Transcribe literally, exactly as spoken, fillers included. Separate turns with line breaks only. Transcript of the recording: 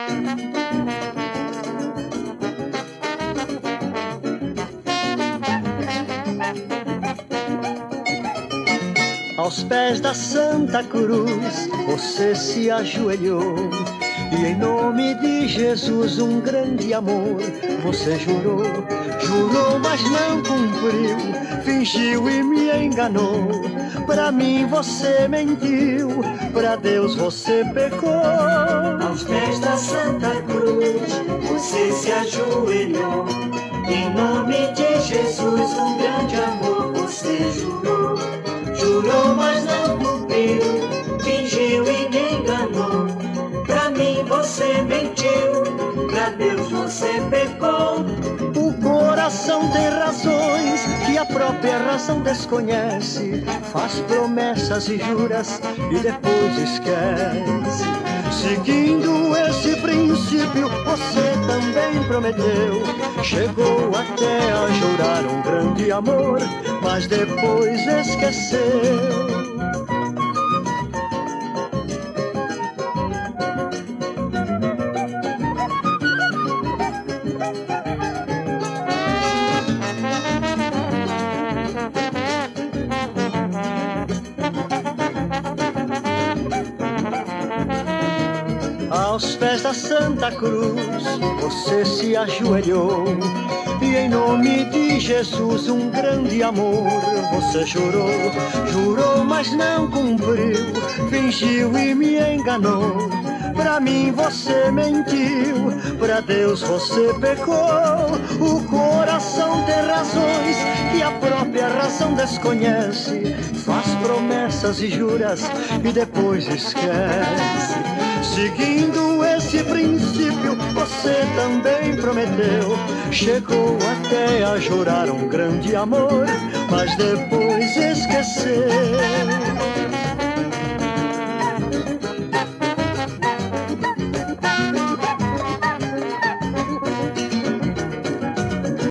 Aos pés da Santa Cruz você se ajoelhou e em nome de Jesus um grande amor você jurou. Jurou, mas não cumpriu, fingiu e me enganou. Pra mim você mentiu, pra Deus você pecou.
Aos pés da Santa Cruz você se ajoelhou, em nome de Jesus um grande amor você jurou. Jurou, mas não cumpriu, fingiu e me enganou. Pra mim você mentiu, pra Deus você pecou.
O coração tem razões que a própria razão desconhece. Faz promessas e juras e depois esquece. Seguindo esse princípio você também prometeu. Chegou até a jurar um grande amor, mas depois esqueceu. Aos pés da Santa Cruz você se ajoelhou e em nome de Jesus um grande amor você jurou. Jurou, mas não cumpriu, fingiu e me enganou. Pra mim você mentiu, pra Deus você pecou. O coração tem razões que a própria razão desconhece. Faz promessas e juras e depois esquece. Seguindo esse princípio você também prometeu. Chegou até a jurar um grande amor, mas depois esqueceu.